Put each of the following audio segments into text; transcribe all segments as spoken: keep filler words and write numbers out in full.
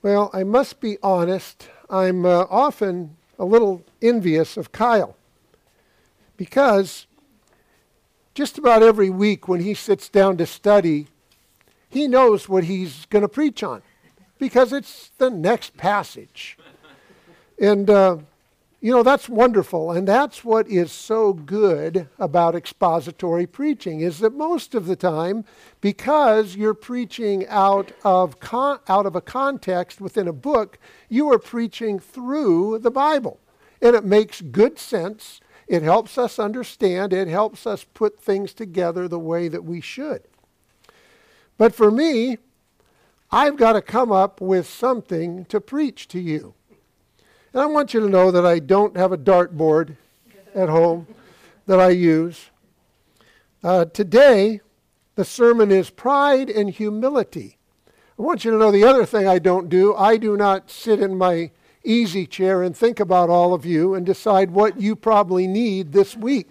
Well, I must be honest. I'm uh, often a little envious of Kyle because just about every week when he sits down to study, he knows what he's going to preach on because it's the next passage. And, uh, you know, that's wonderful. And that's what is so good about expository preaching is that most of the time, because you're preaching out of con- out of a context within a book, you are preaching through the Bible. And it makes good sense. It helps us understand. It helps us put things together the way that we should. But for me, I've got to come up with something to preach to you. And I want you to know that I don't have a dartboard at home that I use. Uh, today, the sermon is pride and humility. I want you to know the other thing I don't do. I do not sit in my easy chair and think about all of you and decide what you probably need this week.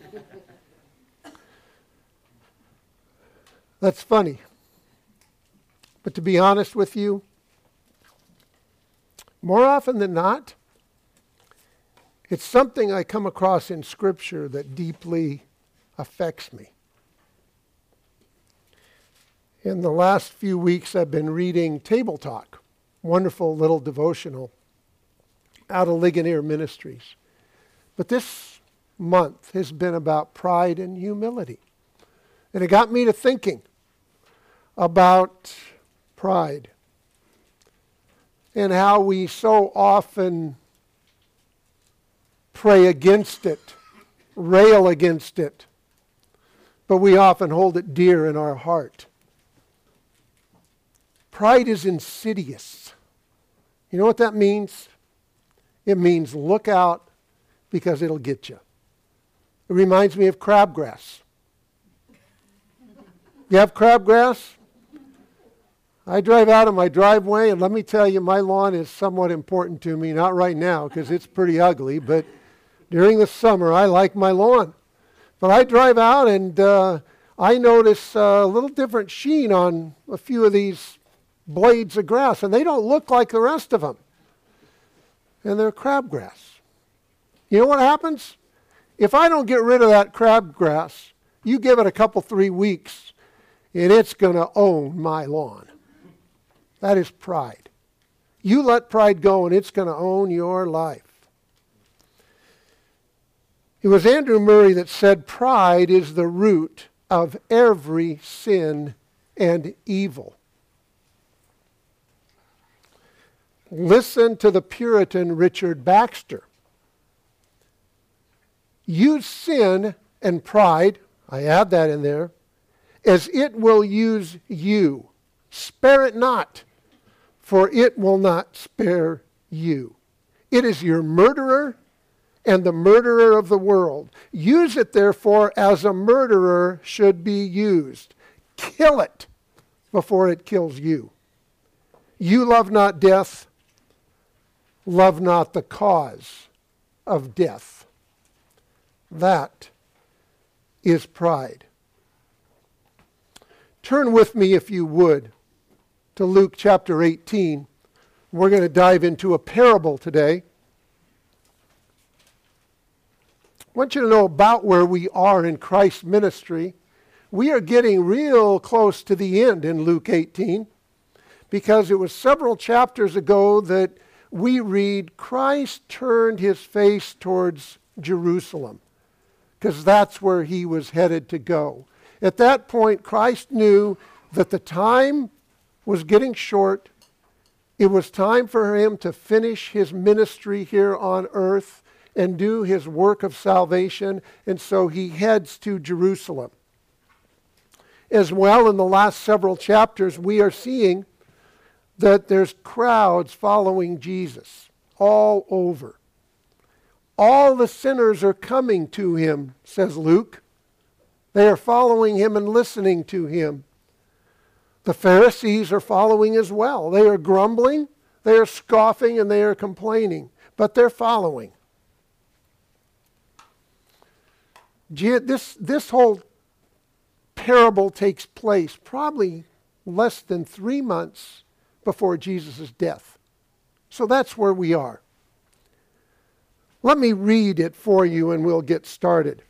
That's funny. But to be honest with you, more often than not, it's something I come across in Scripture that deeply affects me. In the last few weeks, I've been reading Table Talk, wonderful little devotional out of Ligonier Ministries. But this month has been about pride and humility. And it got me to thinking about pride and how we so often pray against it, rail against it, but we often hold it dear in our heart. Pride is insidious. You know what that means? It means look out because it'll get you. It reminds me of crabgrass. You have crabgrass? I drive out of my driveway, and let me tell you, my lawn is somewhat important to me. Not right now, because it's pretty ugly, but during the summer, I like my lawn. But I drive out, and uh, I notice a little different sheen on a few of these blades of grass, and they don't look like the rest of them. And they're crabgrass. You know what happens? If I don't get rid of that crabgrass, you give it a couple, three weeks, and it's going to own my lawn. That is pride. You let pride go and it's going to own your life. It was Andrew Murray that said pride is the root of every sin and evil. Listen to the Puritan Richard Baxter. Use sin and pride, I add that in there, as it will use you. Spare it not, for it will not spare you. It is your murderer and the murderer of the world. Use it, therefore, as a murderer should be used. Kill it before it kills you. You love not death, love not the cause of death. That is pride. Turn with me, if you would, to Luke chapter eighteen. We're going to dive into a parable today. I want you to know about where we are in Christ's ministry. We are getting real close to the end in Luke eighteen, because it was several chapters ago that we read Christ turned his face towards Jerusalem, because that's where he was headed to go. At that point, Christ knew that the time was getting short. It was time for him to finish his ministry here on earth and do his work of salvation, and so he heads to Jerusalem. As well, in the last several chapters, we are seeing that there's crowds following Jesus all over. All the sinners are coming to him, says Luke. They are following him and listening to him. The Pharisees are following as well. They are grumbling, they are scoffing, and they are complaining, but they're following. This, this whole parable takes place probably less than three months before Jesus' death. So that's where we are. Let me read it for you and we'll get started.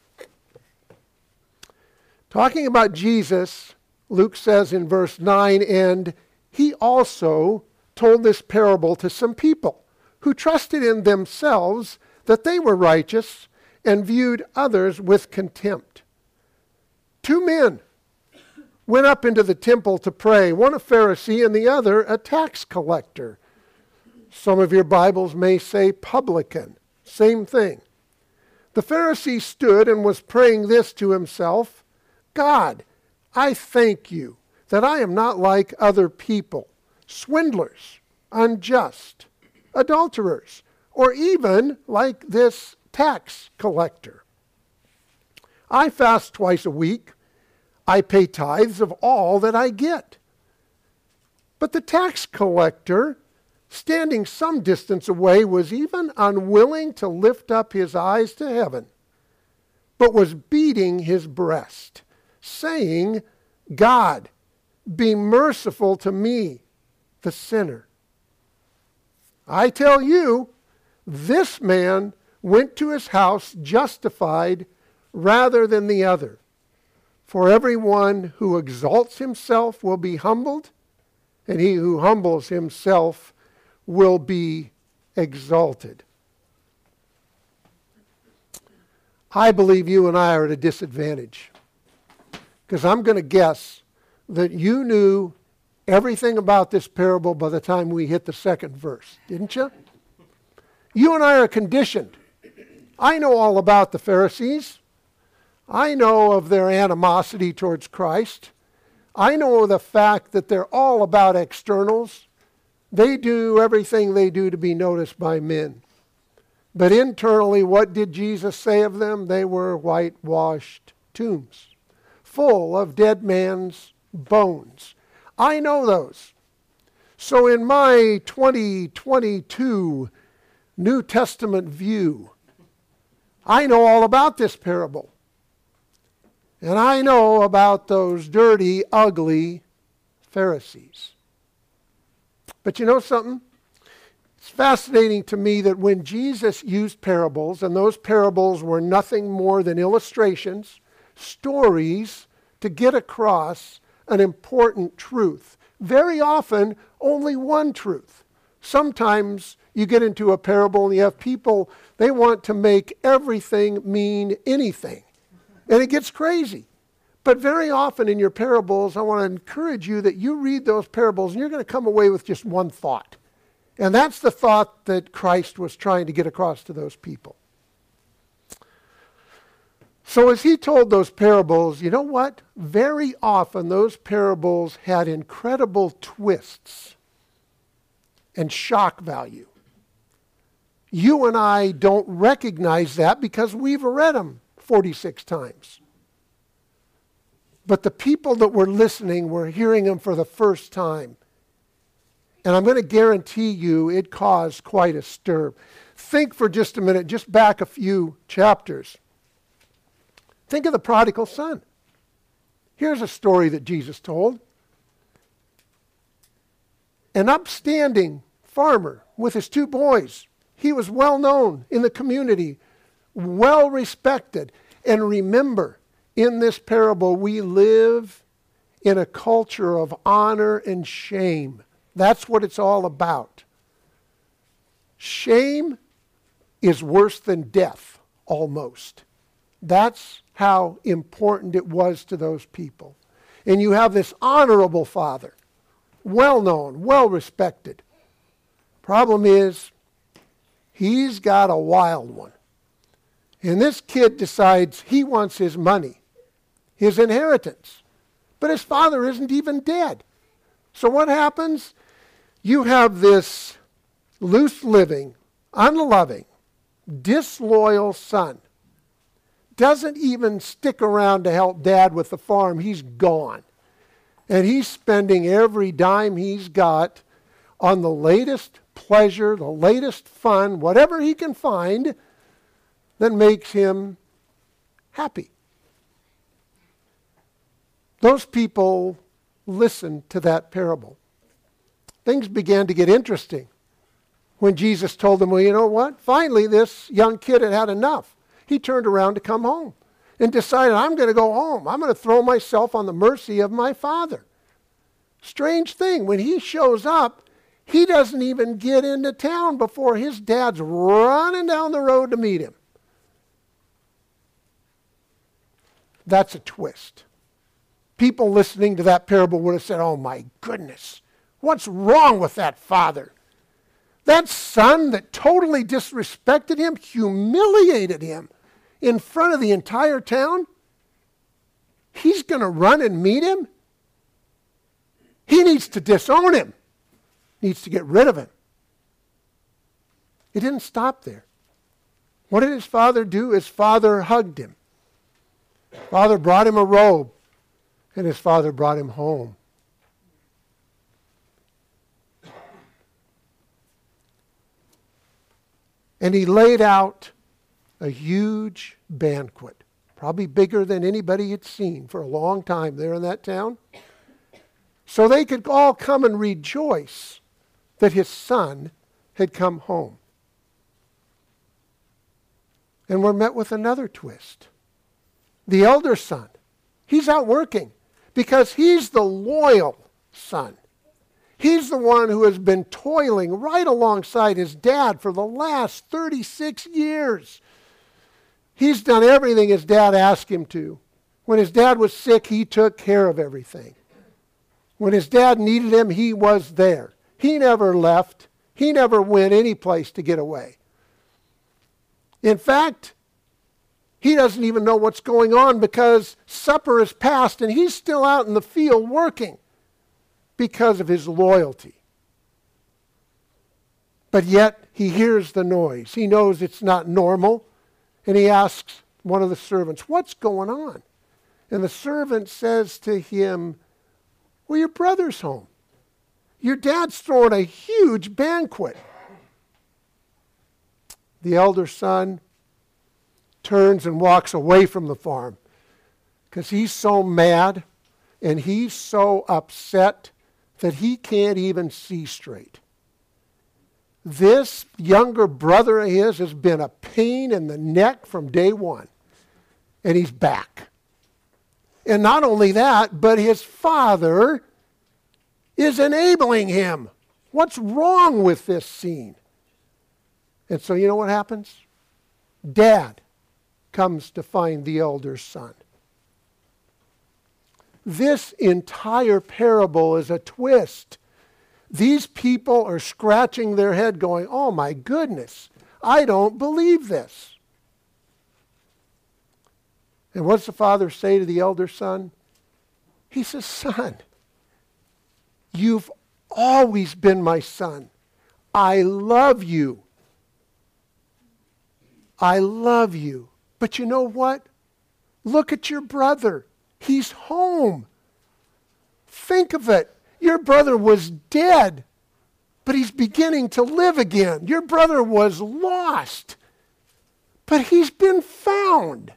Talking about Jesus, Luke says in verse nine, and he also told this parable to some people who trusted in themselves that they were righteous and viewed others with contempt. Two men went up into the temple to pray, one a Pharisee and the other a tax collector. Some of your Bibles may say publican. Same thing. The Pharisee stood and was praying this to himself, God, I thank you that I am not like other people, swindlers, unjust, adulterers, or even like this tax collector. I fast twice a week. I pay tithes of all that I get. But the tax collector, standing some distance away, was even unwilling to lift up his eyes to heaven, but was beating his breast, saying, God, be merciful to me, the sinner. I tell you, this man went to his house justified rather than the other. For everyone who exalts himself will be humbled, and he who humbles himself will be exalted. I believe you and I are at a disadvantage, because I'm going to guess that you knew everything about this parable by the time we hit the second verse, didn't you? You and I are conditioned. I know all about the Pharisees. I know of their animosity towards Christ. I know the fact that they're all about externals. They do everything they do to be noticed by men. But internally, what did Jesus say of them? They were whitewashed tombs, full of dead man's bones. I know those. So in my twenty twenty-two New Testament view, I know all about this parable. And I know about those dirty, ugly Pharisees. But you know something? It's fascinating to me that when Jesus used parables, and those parables were nothing more than illustrations, stories to get across an important truth. Very often, only one truth. Sometimes you get into a parable and you have people, they want to make everything mean anything. And it gets crazy. But very often in your parables, I want to encourage you that you read those parables and you're going to come away with just one thought. And that's the thought that Christ was trying to get across to those people. So as he told those parables, you know what? Very often those parables had incredible twists and shock value. You and I don't recognize that because we've read them forty-six times. But the people that were listening were hearing them for the first time. And I'm going to guarantee you it caused quite a stir. Think for just a minute, just back a few chapters. Think of the prodigal son. Here's a story that Jesus told. An upstanding farmer with his two boys. He was well known in the community, well respected. And remember, in this parable, we live in a culture of honor and shame. That's what it's all about. Shame is worse than death, almost. That's how important it was to those people. And you have this honorable father, well known, well respected. Problem is, he's got a wild one. And this kid decides he wants his money, his inheritance. But his father isn't even dead. So what happens? You have this loose living, unloving, disloyal son. Doesn't even stick around to help dad with the farm. He's gone. And he's spending every dime he's got on the latest pleasure, the latest fun, whatever he can find that makes him happy. Those people listened to that parable. things began to get interesting when Jesus told them, well, you know what? Finally, this young kid had had enough. He turned around to come home and decided, I'm going to go home. I'm going to throw myself on the mercy of my Father. Strange thing, when he shows up, he doesn't even get into town before his dad's running down the road to meet him. That's a twist. People listening to that parable would have said, oh my goodness, what's wrong with that father? That son that totally disrespected him, humiliated him in front of the entire town, he's going to run and meet him? He needs to disown him. Needs to get rid of him. It didn't stop there. What did his father do? His father hugged him. Father brought him a robe, and his father brought him home. And he laid out a huge banquet, probably bigger than anybody had seen for a long time there in that town, so they could all come and rejoice that his son had come home. And we're met with another twist. The elder son, he's out working because he's the loyal son. He's the one who has been toiling right alongside his dad for the last thirty-six years. He's done everything his dad asked him to. When his dad was sick, he took care of everything. When his dad needed him, he was there. He never left. He never went any place to get away. In fact, he doesn't even know what's going on because supper is past and he's still out in the field working because of his loyalty. But yet he hears the noise. He knows it's not normal, and he asks one of the servants, what's going on? And the servant says to him, well, your brother's home. Your dad's throwing a huge banquet. The elder son turns and walks away from the farm because he's so mad and he's so upset that he can't even see straight. This younger brother of his has been a pain in the neck from day one, and he's back. And not only that, but his father is enabling him. What's wrong with this scene? And so you know what happens? Dad comes to find the elder son. This entire parable is a twist. These people are scratching their head going, oh my goodness, I don't believe this. And what's the father say to the elder son? He says, son, you've always been my son. I love you. I love you. But you know what? Look at your brother. He's home. Think of it. Your brother was dead, but he's beginning to live again. Your brother was lost, but he's been found.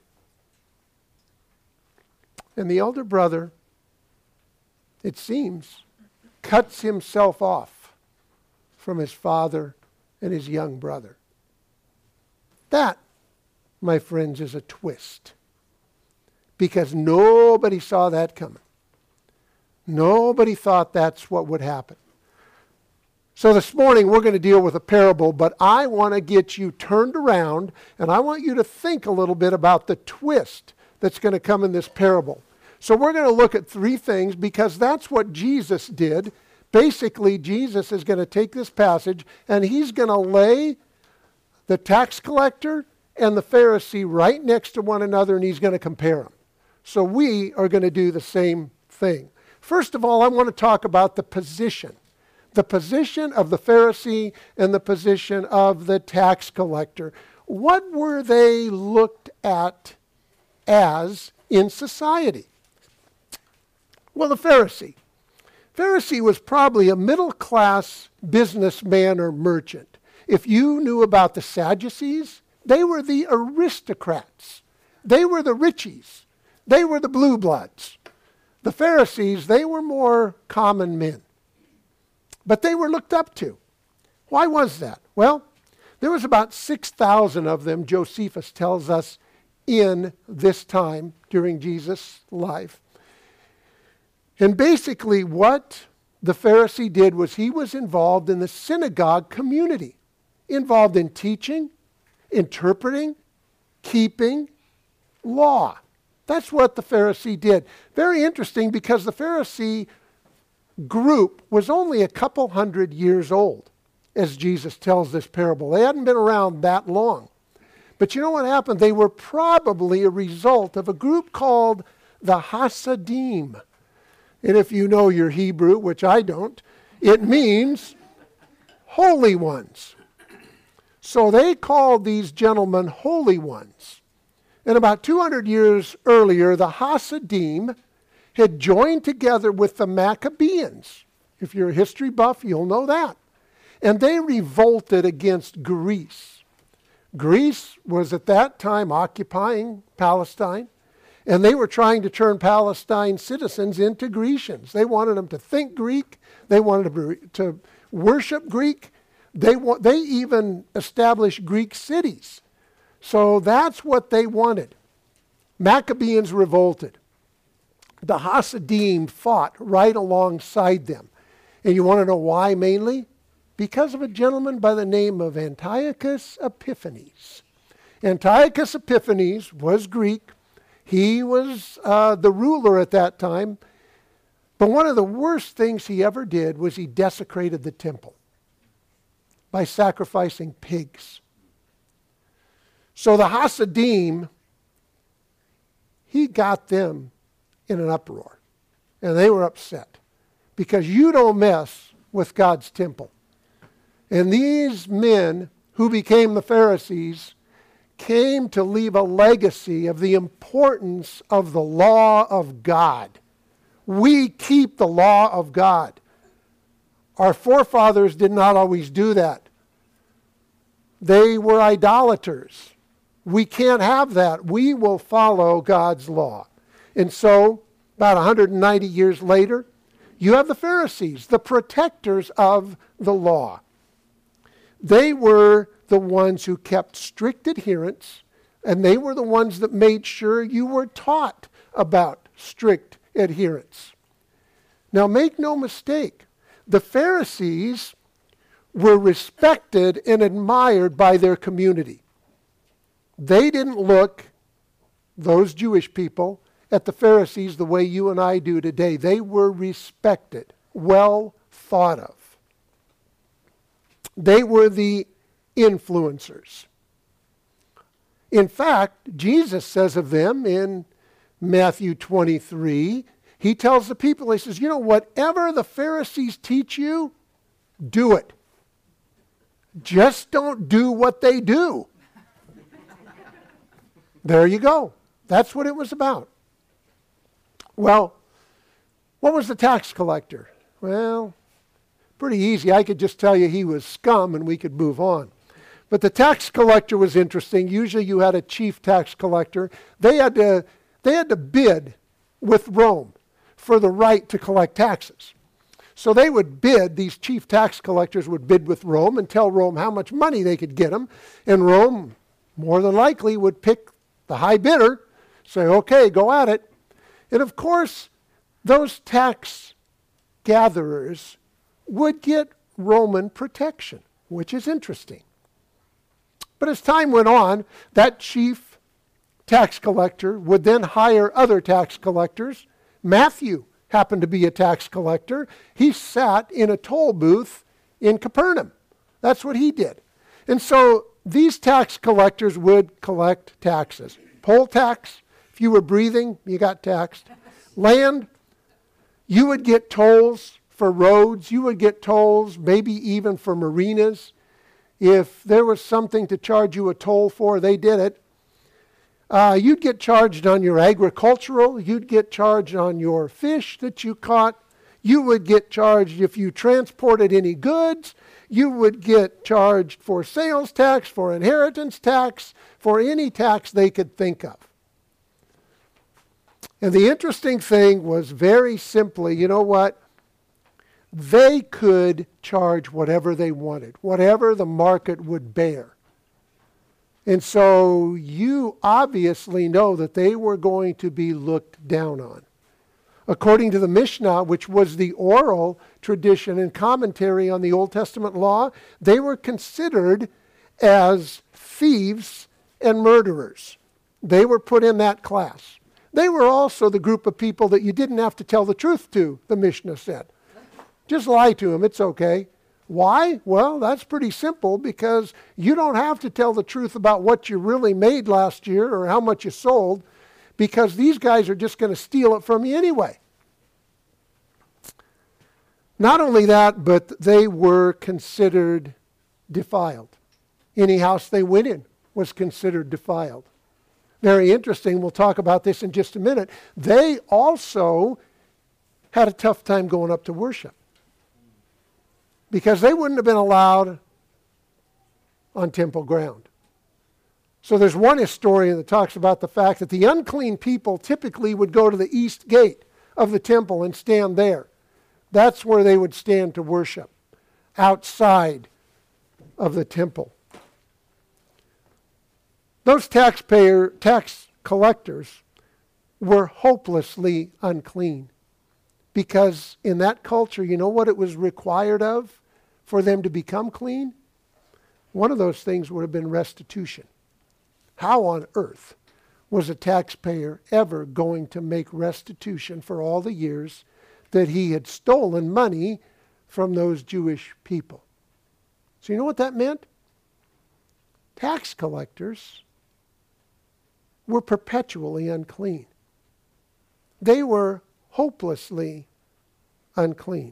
And the elder brother, it seems, cuts himself off from his father and his young brother. That, my friends, is a twist. Because nobody saw that coming. Nobody thought that's what would happen. So this morning we're going to deal with a parable, but I want to get you turned around and I want you to think a little bit about the twist that's going to come in this parable. So we're going to look at three things because that's what Jesus did. Basically, Jesus is going to take this passage and he's going to lay the tax collector and the Pharisee right next to one another, and he's going to compare them. So we are going to do the same thing. First of all, I want to talk about the position. The position of the Pharisee and the position of the tax collector. What were they looked at as in society? Well, the Pharisee. Pharisee was probably a middle-class businessman or merchant. If you knew about the Sadducees, they were the aristocrats. They were the richies. They were the blue bloods. The Pharisees, they were more common men. but they were looked up to. Why was that? Well, there was about six thousand of them, Josephus tells us, in this time during Jesus' life. And basically what the Pharisee did was he was involved in the synagogue community, involved in teaching, interpreting, keeping law. That's what the Pharisee did. Very interesting, because the Pharisee group was only a couple hundred years old as Jesus tells this parable. They hadn't been around that long. But you know what happened? They were probably a result of a group called the Hasidim. And if you know your Hebrew, which I don't, it means holy ones. So they called these gentlemen holy ones. And about two hundred years earlier, the Hasidim had joined together with the Maccabees. If you're a history buff, you'll know that. And they revolted against Greece. Greece was at that time occupying Palestine, and they were trying to turn Palestine citizens into Grecians. They wanted them to think Greek. They wanted to, to worship Greek. They, wa- they even established Greek cities. So that's what they wanted. Maccabees revolted. The Hasidim fought right alongside them. And you want to know why mainly? Because of a gentleman by the name of Antiochus Epiphanes. Antiochus Epiphanes was Greek. He was uh, the ruler at that time. But one of the worst things he ever did was he desecrated the temple by sacrificing pigs. So the Hasidim, he got them in an uproar. And they were upset because you don't mess with God's temple. And these men who became the Pharisees came to leave a legacy of the importance of the law of God. We keep the law of God. Our forefathers did not always do that. They were idolaters. We can't have that. We will follow God's law. And so, about one hundred ninety years later, you have the Pharisees, the protectors of the law. They were the ones who kept strict adherence, and they were the ones that made sure you were taught about strict adherence. Now, make no mistake, the Pharisees were respected and admired by their community. They didn't look, those Jewish people, at the Pharisees the way you and I do today. They were respected, well thought of. They were the influencers. In fact, Jesus says of them in Matthew twenty-three, he tells the people, he says, you know, whatever the Pharisees teach you, do it. Just don't do what they do. There you go. That's what it was about. Well, what was the tax collector? Well, pretty easy. I could just tell you he was scum and we could move on. But the tax collector was interesting. Usually you had a chief tax collector. They had to, they had to bid with Rome for the right to collect taxes. So they would bid, these chief tax collectors would bid with Rome and tell Rome how much money they could get them. And Rome, more than likely, would pick the high bidder, say, okay, go at it. And of course, those tax gatherers would get Roman protection, which is interesting. But as time went on, that chief tax collector would then hire other tax collectors. Matthew happened to be a tax collector. He sat in a toll booth in Capernaum. That's what he did. And so these tax collectors would collect taxes. Poll tax, if you were breathing, you got taxed. Land, you would get tolls for roads. You would get tolls, maybe even for marinas. If there was something to charge you a toll for, they did it. Uh, you'd get charged on your agricultural. You'd get charged on your fish that you caught. You would get charged if you transported any goods. You would get charged for sales tax, for inheritance tax, for any tax they could think of. And the interesting thing was very simply, you know what? they could charge whatever they wanted, whatever the market would bear. And so you obviously know that they were going to be looked down on. According to the Mishnah, which was the oral tradition and commentary on the Old Testament law, they were considered as thieves and murderers. They were put in that class. They were also the group of people that you didn't have to tell the truth to, the Mishnah said. Just lie to them, it's okay. Why? Well, that's pretty simple, because you don't have to tell the truth about what you really made last year or how much you sold, because these guys are just going to steal it from you anyway. Not only that, but they were considered defiled. Any house they went in was considered defiled. Very interesting. We'll talk about this in just a minute. They also had a tough time going up to worship, because they wouldn't have been allowed on temple ground. So there's one historian that talks about the fact that the unclean people typically would go to the east gate of the temple and stand there. That's where they would stand to worship, outside of the temple. Those taxpayer, tax collectors were hopelessly unclean, because in that culture, you know what it was required of for them to become clean? One of those things would have been restitution. How on earth was a taxpayer ever going to make restitution for all the years that he had stolen money from those Jewish people? So you know what that meant? Tax collectors were perpetually unclean. They were hopelessly unclean.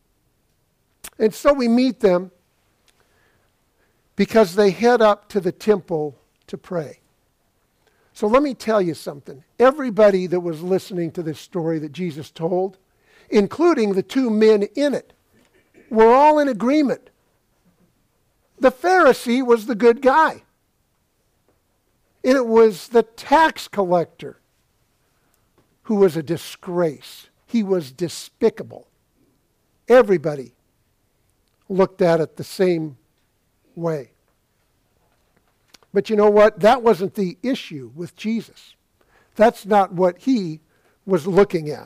And so we meet them because they head up to the temple to pray. So let me tell you something. Everybody that was listening to this story that Jesus told, including the two men in it, were all in agreement. The Pharisee was the good guy. And it was the tax collector who was a disgrace. He was despicable. Everybody looked at it the same way. But you know what? That wasn't the issue with Jesus. That's not what he was looking at.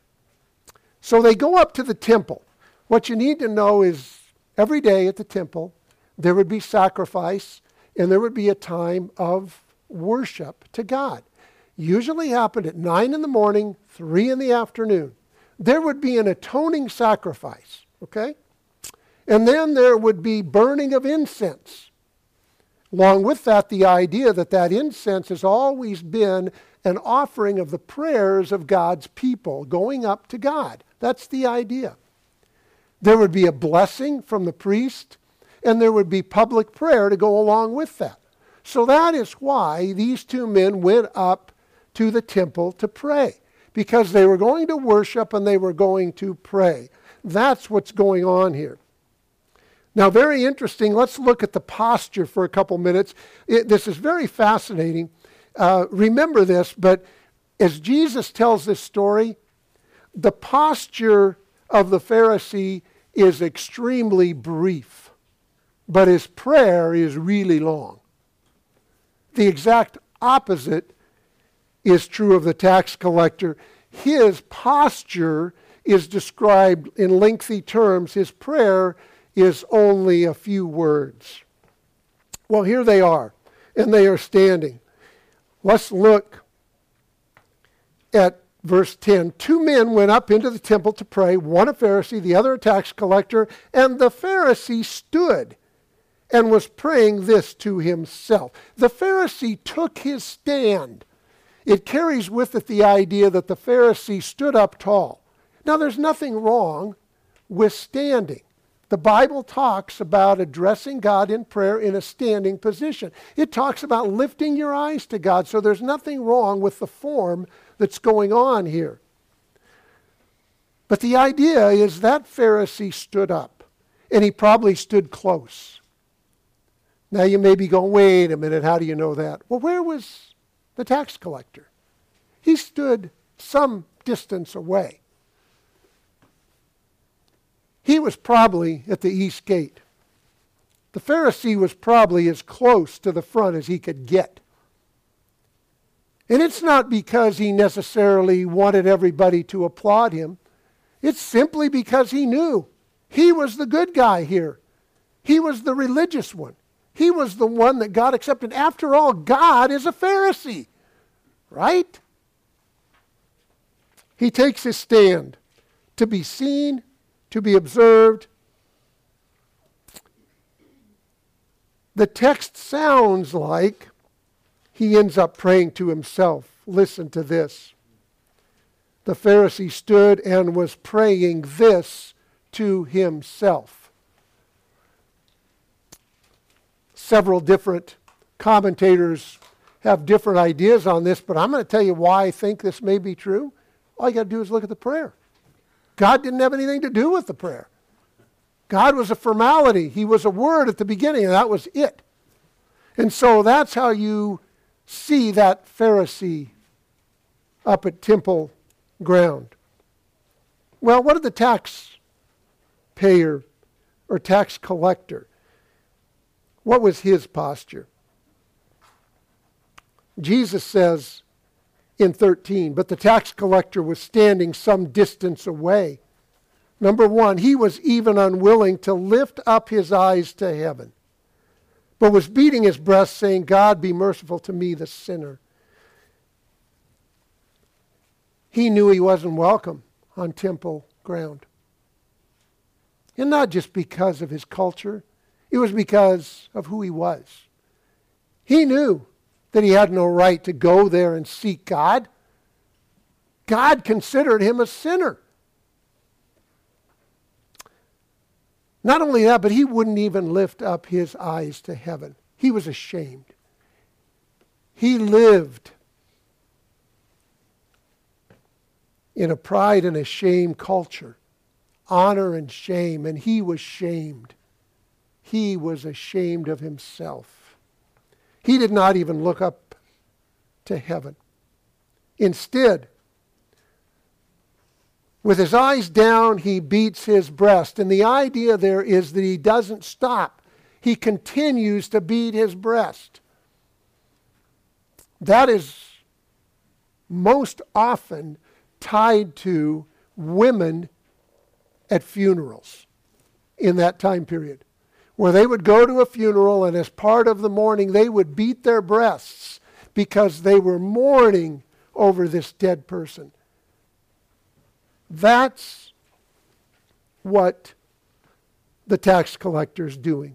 So they go up to the temple. What you need to know is every day at the temple, there would be sacrifice, and there would be a time of worship to God. Usually happened at nine in the morning, three in the afternoon. There would be an atoning sacrifice, okay? And then there would be burning of incense. Along with that, the idea that that incense has always been an offering of the prayers of God's people going up to God. That's the idea. There would be a blessing from the priest, and there would be public prayer to go along with that. So that is why these two men went up to the temple to pray, because they were going to worship and they were going to pray. That's what's going on here. Now, very interesting. Let's look at the posture for a couple minutes. It, this is very fascinating. Uh, remember this, but as Jesus tells this story, the posture of the Pharisee is extremely brief, but his prayer is really long. The exact opposite is true of the tax collector. His posture is described in lengthy terms. His prayer is only a few words. Well, here they are, and they are standing. Let's look at verse ten. Two men went up into the temple to pray, one a Pharisee, the other a tax collector, and the Pharisee stood and was praying this to himself. The Pharisee took his stand. It carries with it the idea that the Pharisee stood up tall. Now, there's nothing wrong with standing. The Bible talks about addressing God in prayer in a standing position. It talks about lifting your eyes to God, so there's nothing wrong with the form that's going on here. But the idea is that Pharisee stood up, and he probably stood close. Now you may be going, wait a minute, how do you know that? Well, where was the tax collector? He stood some distance away. he was probably at the east gate. The Pharisee was probably as close to the front as he could get. And it's not because he necessarily wanted everybody to applaud him. It's simply because he knew he was the good guy here. He was the religious one. He was the one that God accepted. After all, God is a Pharisee, right? He takes his stand to be seen, to be observed. The text sounds like he ends up praying to himself. Listen to this. The Pharisee stood and was praying this to himself. Several different commentators have different ideas on this, but I'm going to tell you why I think this may be true. All you got to do is look at the prayer. God didn't have anything to do with the prayer. God was a formality. He was a word at the beginning, and that was it. And so that's how you see that Pharisee up at temple ground. Well, what did the tax payer or tax collector, what was his posture? Jesus says in thirteen, but the tax collector was standing some distance away. Number one, he was even unwilling to lift up his eyes to heaven, but was beating his breast, saying, God, be merciful to me, the sinner. He knew he wasn't welcome on temple ground. And not just because of his culture. It was because of who he was. He knew that he had no right to go there and seek God. God considered him a sinner. Not only that, but he wouldn't even lift up his eyes to heaven. He was ashamed. He lived in a pride and a shame culture, honor and shame, and he was shamed. He was ashamed of himself. He did not even look up to heaven. Instead, with his eyes down, he beats his breast. And the idea there is that he doesn't stop. He continues to beat his breast. That is most often tied to women at funerals in that time period, where they would go to a funeral and as part of the mourning, they would beat their breasts because they were mourning over this dead person. That's what the tax collector's doing.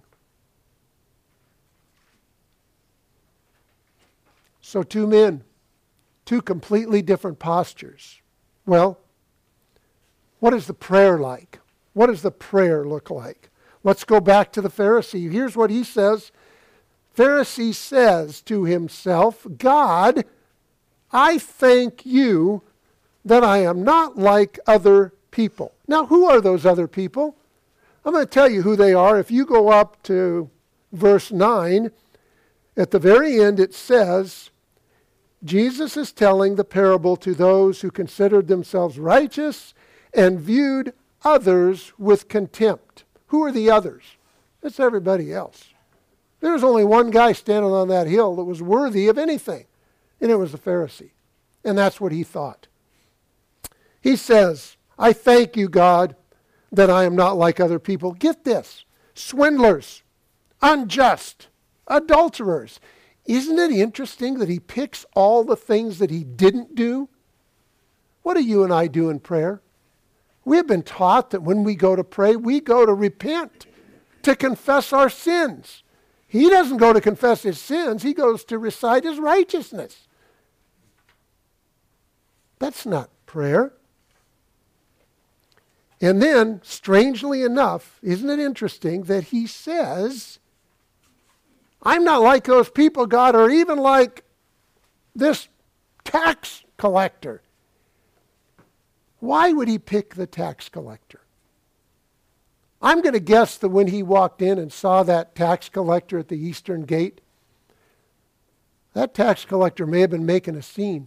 So two men, two completely different postures. Well, what is the prayer like? What does the prayer look like? Let's go back to the Pharisee. Here's what he says. Pharisee says to himself, God, I thank you that I am not like other people. Now, who are those other people? I'm going to tell you who they are. If you go up to verse nine, at the very end it says, Jesus is telling the parable to those who considered themselves righteous and viewed others with contempt. Who are the others? It's everybody else. There was only one guy standing on that hill that was worthy of anything, and it was the Pharisee. And that's what he thought. He says, I thank you, God, that I am not like other people. Get this. Swindlers, unjust, adulterers. Isn't it interesting that he picks all the things that he didn't do? What do you and I do in prayer? We have been taught that when we go to pray, we go to repent, to confess our sins. He doesn't go to confess his sins. He goes to recite his righteousness. That's not prayer. And then, strangely enough, isn't it interesting that he says, I'm not like those people, God, or even like this tax collector. Why would he pick the tax collector? I'm going to guess that when he walked in and saw that tax collector at the eastern gate, that tax collector may have been making a scene.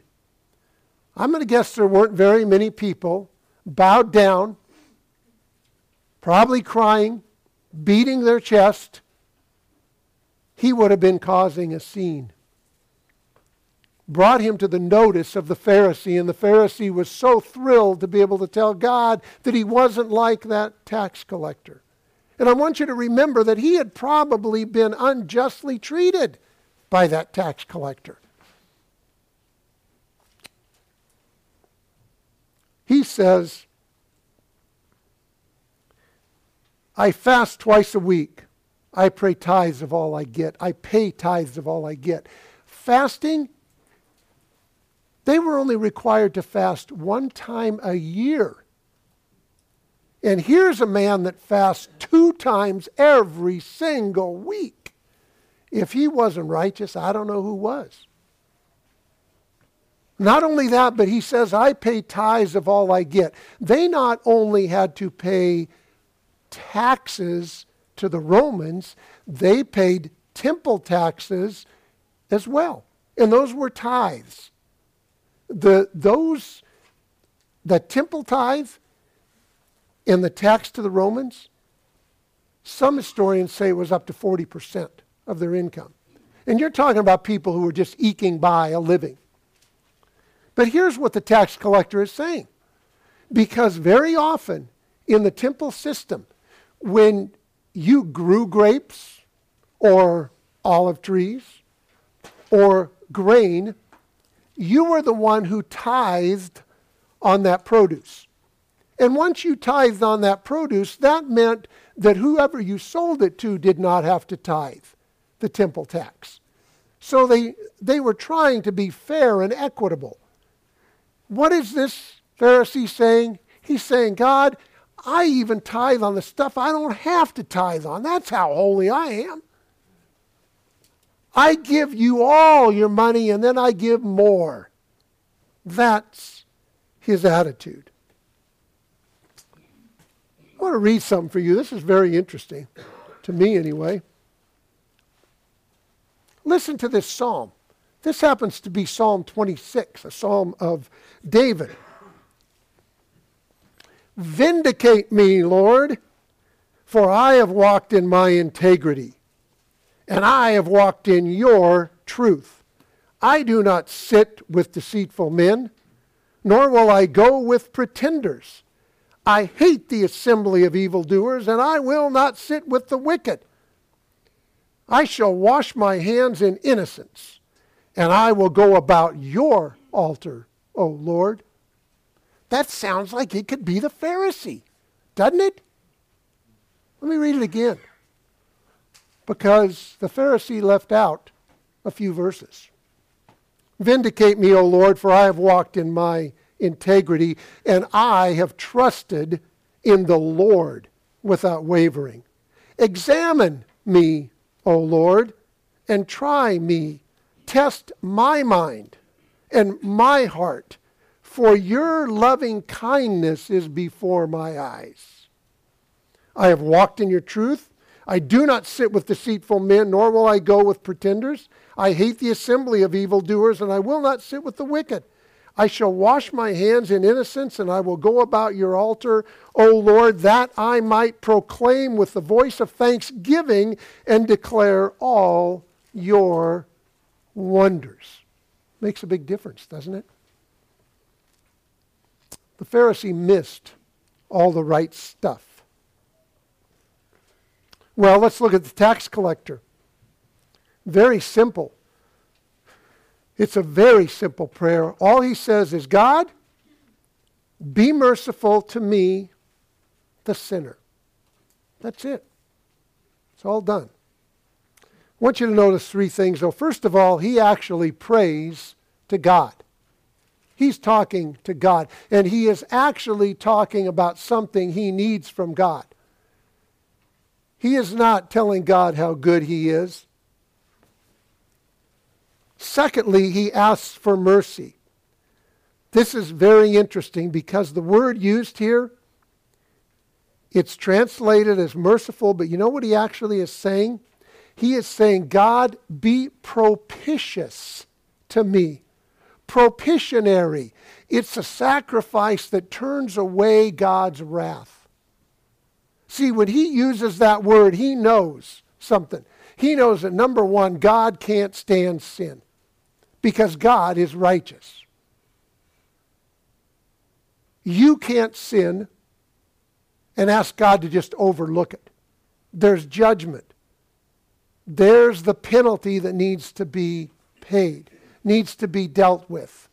I'm going to guess there weren't very many people bowed down, probably crying, beating their chest, he would have been causing a scene. Brought him to the notice of the Pharisee, and the Pharisee was so thrilled to be able to tell God that he wasn't like that tax collector. And I want you to remember that he had probably been unjustly treated by that tax collector. He says, I fast twice a week. I pay tithes of all I get. I pay tithes of all I get. Fasting, they were only required to fast one time a year. And here's a man that fasts two times every single week. If he wasn't righteous, I don't know who was. Not only that, but he says, I pay tithes of all I get. They not only had to pay taxes to the Romans, they paid temple taxes as well. And those were tithes. The those the temple tithe and the tax to the Romans, some historians say it was up to forty percent of their income. And you're talking about people who were just eking by a living. But here's what the tax collector is saying. Because very often in the temple system, when you grew grapes or olive trees or grain, you were the one who tithed on that produce. And once you tithed on that produce, that meant that whoever you sold it to did not have to tithe the temple tax. So they, they were trying to be fair and equitable. What is this Pharisee saying? He's saying, God, I even tithe on the stuff I don't have to tithe on. That's how holy I am. I give you all your money and then I give more. That's his attitude. I want to read something for you. This is very interesting, to me anyway. Listen to this psalm. This happens to be Psalm twenty-six, a psalm of David. Vindicate me, Lord, for I have walked in my integrity, and I have walked in your truth. I do not sit with deceitful men, nor will I go with pretenders. I hate the assembly of evildoers, and I will not sit with the wicked. I shall wash my hands in innocence, and I will go about your altar, O Lord. That sounds like it could be the Pharisee, doesn't it? Let me read it again. Because the Pharisee left out a few verses. Vindicate me, O Lord, for I have walked in my integrity, and I have trusted in the Lord without wavering. Examine me, O Lord, and try me. Test my mind and my heart, for your loving kindness is before my eyes. I have walked in your truth. I do not sit with deceitful men, nor will I go with pretenders. I hate the assembly of evildoers, and I will not sit with the wicked. I shall wash my hands in innocence, and I will go about your altar, O Lord, that I might proclaim with the voice of thanksgiving and declare all your wonders. Makes a big difference, doesn't it? The Pharisee missed all the right stuff. Well, let's look at the tax collector. Very simple. It's a very simple prayer. All he says is, God, be merciful to me, the sinner. That's it. It's all done. I want you to notice three things, though. First of all, he actually prays to God. He's talking to God, and he is actually talking about something he needs from God. He is not telling God how good he is. Secondly, he asks for mercy. This is very interesting because the word used here, it's translated as merciful, but you know what he actually is saying? He is saying, God, be propitious to me. Propitiatory. It's a sacrifice that turns away God's wrath. See, when he uses that word, he knows something. He knows that, number one, God can't stand sin because God is righteous. You can't sin and ask God to just overlook it. There's judgment. There's the penalty that needs to be paid, needs to be dealt with.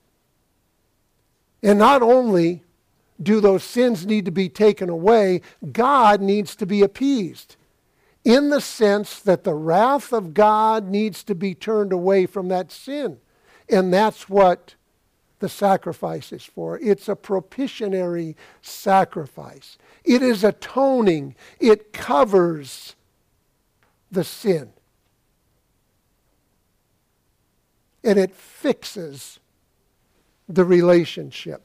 And not only do those sins need to be taken away, God needs to be appeased in the sense that the wrath of God needs to be turned away from that sin. And that's what the sacrifice is for. It's a propitiatory sacrifice. It is atoning. It covers the sin. And it fixes the relationship.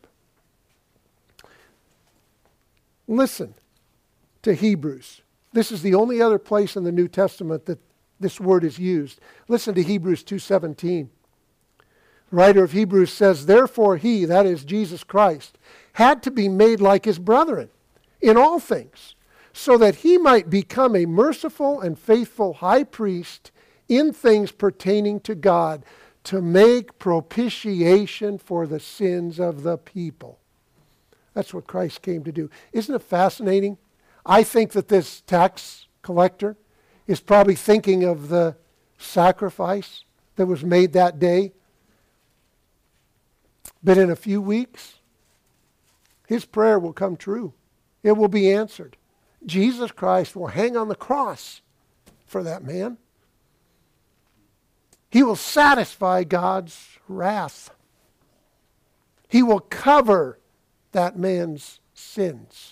Listen to Hebrews. This is the only other place in the New Testament that this word is used. Listen to Hebrews two seventeen. The writer of Hebrews says, therefore he, that is Jesus Christ, had to be made like his brethren in all things, so that he might become a merciful and faithful high priest in things pertaining to God, to make propitiation for the sins of the people. That's what Christ came to do. Isn't it fascinating? I think that this tax collector is probably thinking of the sacrifice that was made that day. But in a few weeks, his prayer will come true. It will be answered. Jesus Christ will hang on the cross for that man. He will satisfy God's wrath. He will cover that man's sins.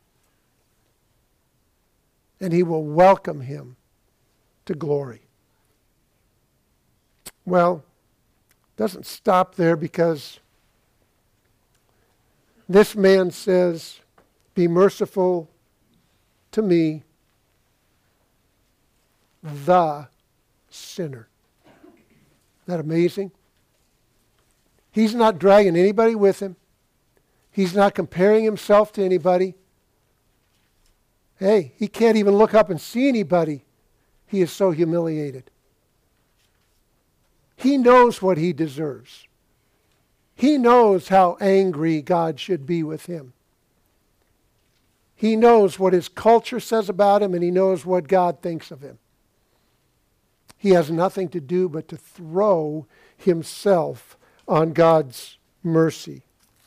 And he will welcome him to glory. Well, it doesn't stop there, because this man says, be merciful to me, the sinner. Isn't that amazing? He's not dragging anybody with him. He's not comparing himself to anybody. Hey, he can't even look up and see anybody. He is so humiliated. He knows what he deserves. He knows how angry God should be with him. He knows what his culture says about him, and he knows what God thinks of him. He has nothing to do but to throw himself on God's mercy.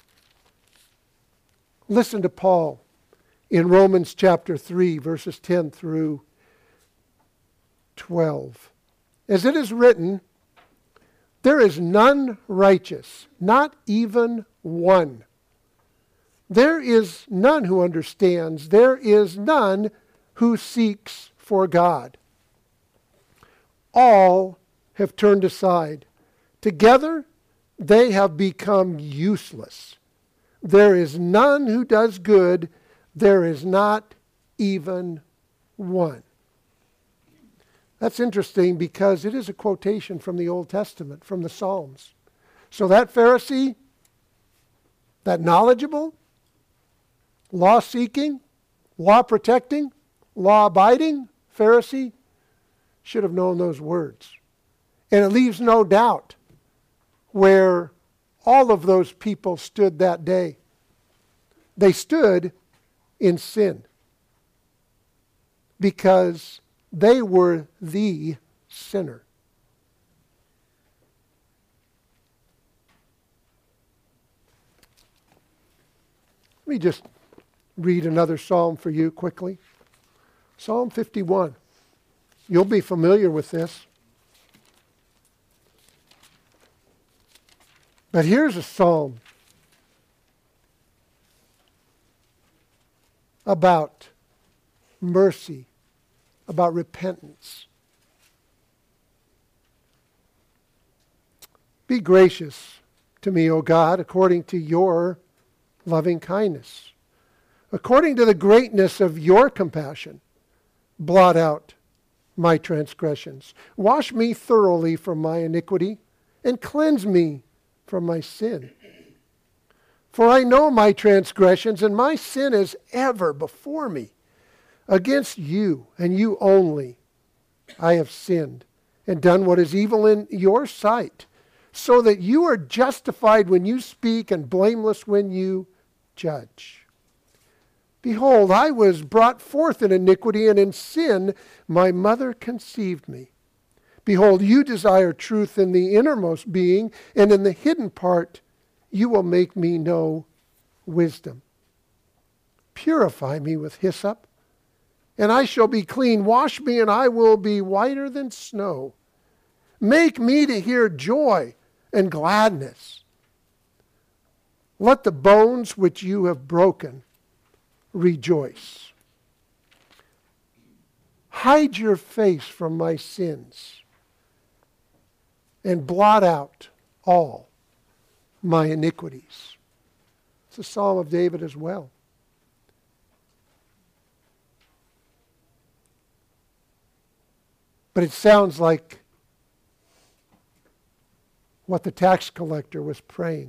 Listen to Paul in Romans chapter three, verses ten through twelve. As it is written, there is none righteous, not even one. There is none who understands. There is none who seeks for God. All have turned aside. Together they have become useless. There is none who does good. There is not even one. That's interesting, because it is a quotation from the Old Testament, from the Psalms. So that Pharisee, that knowledgeable, law-seeking, law-protecting, law-abiding Pharisee should have known those words. And it leaves no doubt where all of those people stood that day. They stood in sin because they were the sinner. Let me just read another psalm for you quickly. Psalm fifty-one. You'll be familiar with this. But here's a psalm about mercy, about repentance. Be gracious to me, O God, according to your loving kindness. According to the greatness of your compassion, blot out my transgressions. Wash me thoroughly from my iniquity and cleanse me from my sin. For I know my transgressions, and my sin is ever before me. Against you, and you only, I have sinned and done what is evil in your sight, so that you are justified when you speak and blameless when you judge. Behold, I was brought forth in iniquity, and in sin my mother conceived me. Behold, you desire truth in the innermost being, and in the hidden part you will make me know wisdom. Purify me with hyssop, and I shall be clean. Wash me, and I will be whiter than snow. Make me to hear joy and gladness. Let the bones which you have broken rejoice. Hide your face from my sins and blot out all my iniquities. It's a Psalm of David as well. But it sounds like what the tax collector was praying.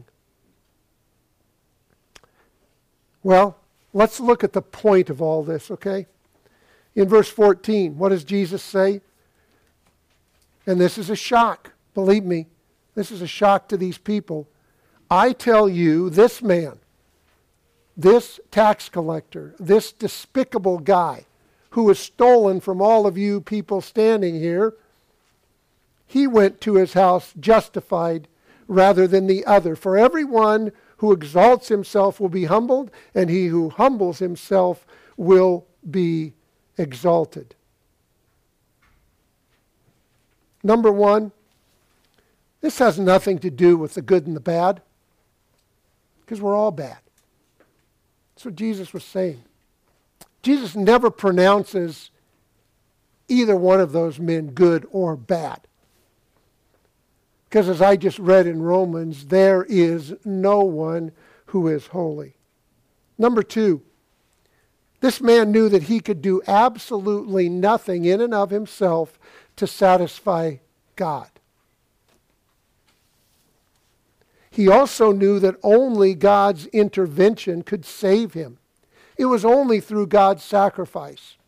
Well, let's look at the point of all this, okay? In verse fourteen, what does Jesus say? And this is a shock. Believe me, this is a shock to these people. I tell you, this man, this tax collector, this despicable guy who has stolen from all of you people standing here, he went to his house justified rather than the other. For everyone who exalts himself will be humbled, and he who humbles himself will be exalted. Number one, this has nothing to do with the good and the bad, because we're all bad. That's what Jesus was saying. Jesus never pronounces either one of those men good or bad. Because as I just read in Romans, there is no one who is holy. Number two, this man knew that he could do absolutely nothing in and of himself to satisfy God. He also knew that only God's intervention could save him. It was only through God's sacrifice.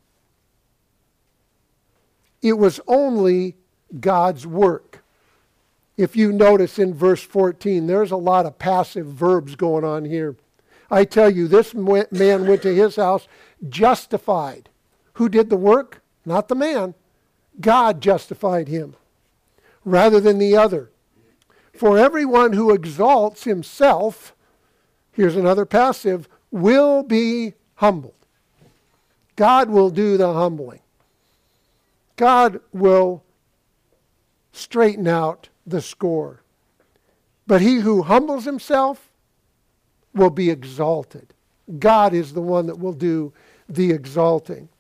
It was only God's work. If you notice in verse fourteen, there's a lot of passive verbs going on here. I tell you, this man went to his house justified. Who did the work? Not the man. God justified him rather than the other. For everyone who exalts himself, here's another passive, will be humbled. God will do the humbling. God will straighten out the score. But he who humbles himself will be exalted. God is the one that will do the exalting.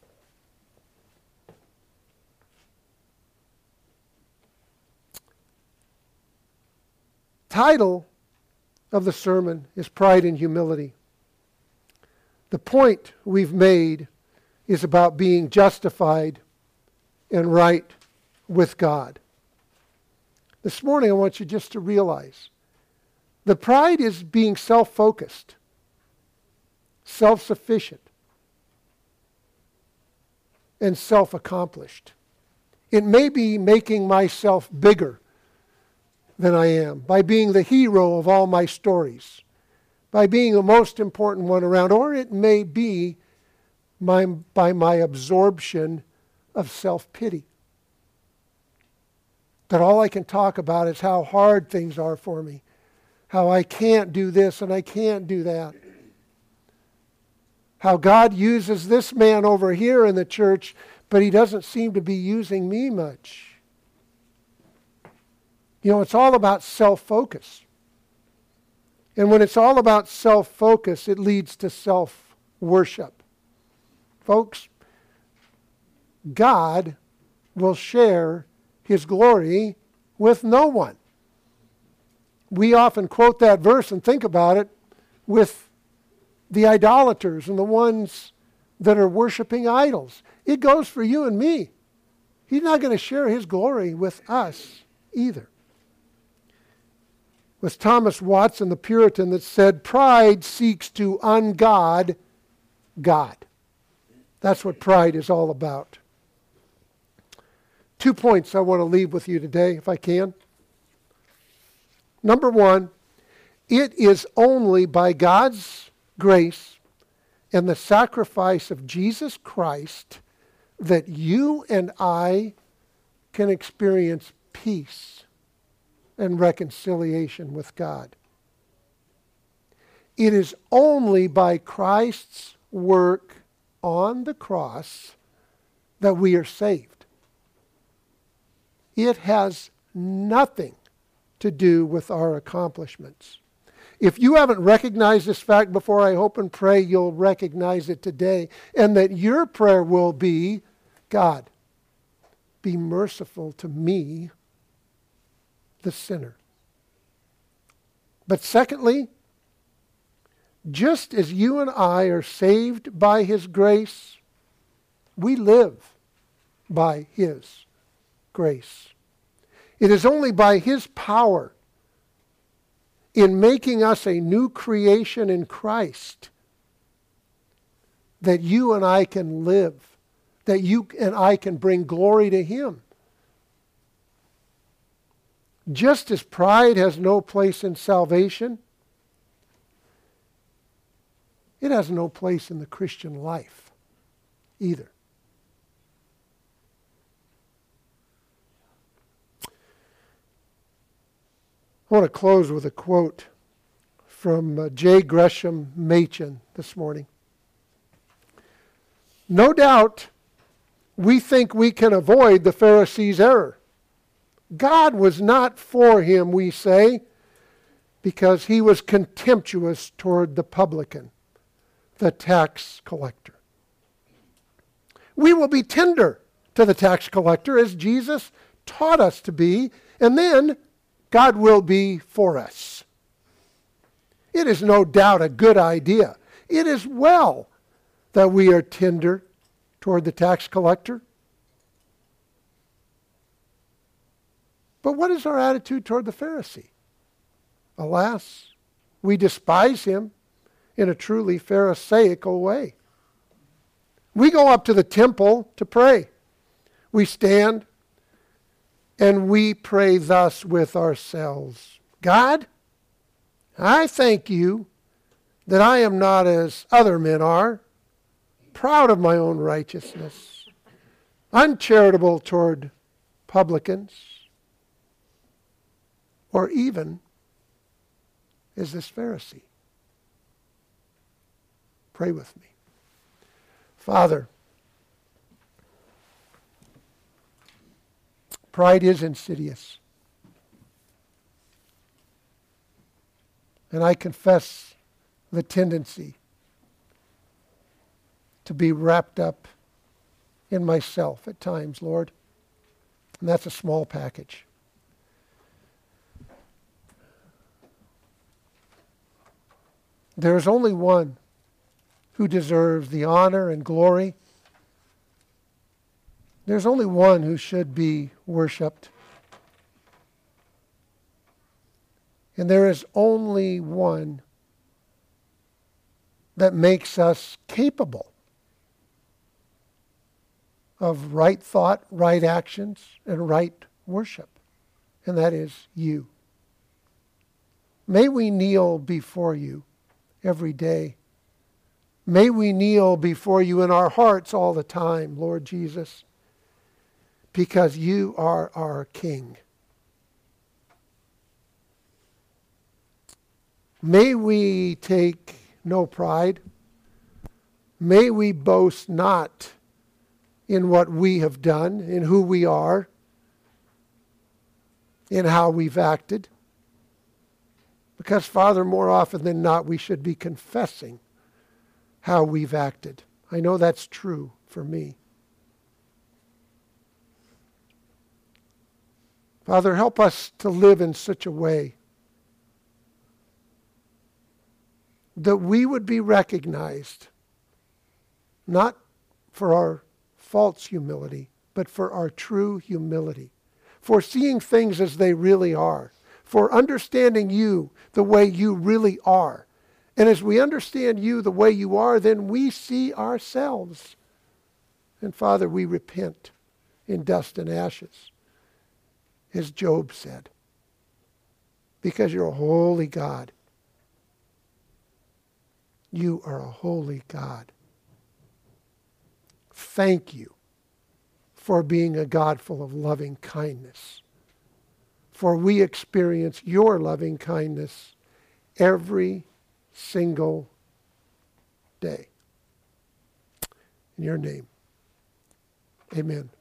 Title of the sermon is Pride and Humility. The point we've made is about being justified and right with God. This morning I want you just to realize the pride is being self-focused, self-sufficient, and self-accomplished. It may be making myself bigger than I am, by being the hero of all my stories, by being the most important one around, or it may be my, by my absorption of self-pity. That all I can talk about is how hard things are for me, how I can't do this and I can't do that. How God uses this man over here in the church, but he doesn't seem to be using me much. You know, it's all about self-focus. And when it's all about self-focus, it leads to self-worship. Folks, God will share his glory with no one. We often quote that verse and think about it with the idolaters and the ones that are worshiping idols. It goes for you and me. He's not going to share his glory with us either. It was Thomas Watson, the Puritan, that said, pride seeks to ungod God. That's what pride is all about. Two points I want to leave with you today, if I can. Number one, it is only by God's grace and the sacrifice of Jesus Christ that you and I can experience peace and reconciliation with God. It is only by Christ's work on the cross that we are saved. It has nothing to do with our accomplishments. If you haven't recognized this fact before, I hope and pray you'll recognize it today, and that your prayer will be, God, be merciful to me, the sinner. But secondly, just as you and I are saved by His grace, we live by His grace. It is only by His power in making us a new creation in Christ that you and I can live, that you and I can bring glory to Him. Just as pride has no place in salvation, it has no place in the Christian life either. I want to close with a quote from uh, J. Gresham Machen this morning. No doubt we think we can avoid the Pharisees' error. God was not for him, we say, because he was contemptuous toward the publican, the tax collector. We will be tender to the tax collector as Jesus taught us to be, and then God will be for us. It is no doubt a good idea. It is well that we are tender toward the tax collector. But what is our attitude toward the Pharisee? Alas, we despise him in a truly Pharisaical way. We go up to the temple to pray. We stand and we pray thus with ourselves. God, I thank you that I am not as other men are, proud of my own righteousness, uncharitable toward publicans, or even as this Pharisee. Pray with me. Father, pride is insidious. And I confess the tendency to be wrapped up in myself at times, Lord. And that's a small package. There is only one who deserves the honor and glory. There's only one who should be worshipped. And there is only one that makes us capable of right thought, right actions, and right worship. And that is you. May we kneel before you every day. May we kneel before you in our hearts all the time, Lord Jesus, because you are our King. May we take no pride. May we boast not in what we have done, in who we are, in how we've acted. Because, Father, more often than not, we should be confessing how we've acted. I know that's true for me. Father, help us to live in such a way that we would be recognized, not for our false humility, but for our true humility, for seeing things as they really are, for understanding you the way you really are. And as we understand you the way you are, then we see ourselves And Father, we repent in dust and ashes, as Job said, because you're a holy God. You are a holy God. Thank you for being a God full of loving kindness. For we experience your loving kindness every single day. In your name, amen.